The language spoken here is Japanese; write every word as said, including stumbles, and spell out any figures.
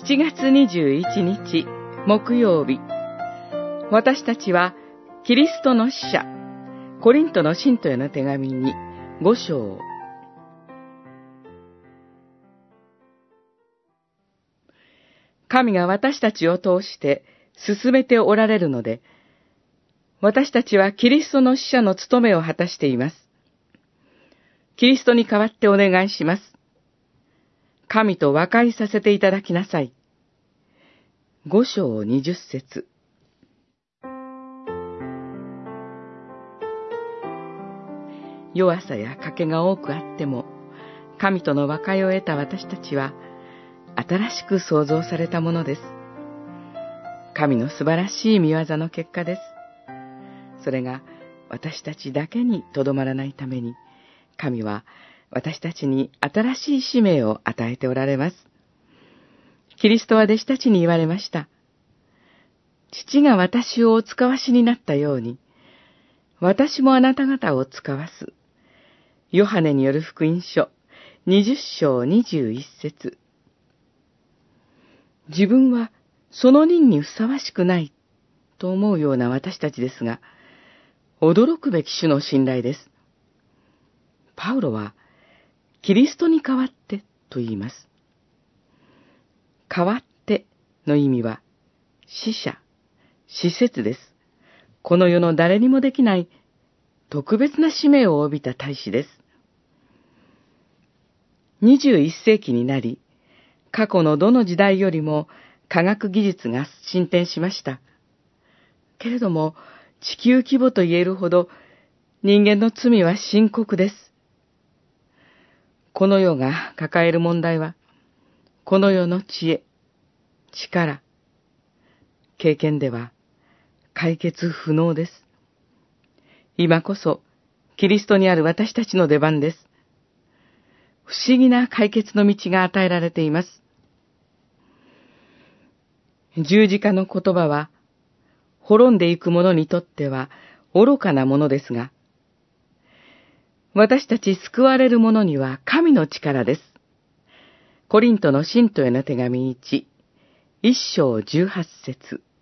しちがつにじゅういちにち木曜日、私たちはキリストの使者コリントの信徒への手紙にご章。神が私たちを通して進めておられるので、私たちはキリストの使者の務めを果たしています。キリストに代わってお願いします。神と和解させていただきなさい。ご章にじゅっせつ。弱さや賭けが多くあっても、神との和解を得た私たちは、新しく創造されたものです。神の素晴らしい御業の結果です。それが私たちだけにとどまらないために、神は私たちに新しい使命を与えておられます。キリストは弟子たちに言われました。父が私をお使わしになったように、私もあなた方を使わす。ヨハネによる福音書、にじゅっ章にじゅういっせつ。自分はその任にふさわしくないと思うような私たちですが、驚くべき種の信頼です。パウロは、キリストに代わってと言います。代わっての意味は、使者、使節です。この世の誰にもできない特別な使命を帯びた大使です。にじゅういっせいきになり、過去のどの時代よりも科学技術が進展しました。けれども、地球規模と言えるほど人間の罪は深刻です。この世が抱える問題は、この世の知恵、力、経験では解決不能です。今こそ、キリストにある私たちの出番です。不思議な解決の道が与えられています。十字架の言葉は、滅んでいく者にとっては愚かなものですが、私たち救われる者には神の力です。コリントの信徒への手紙いち、いっ章じゅうはっせつ。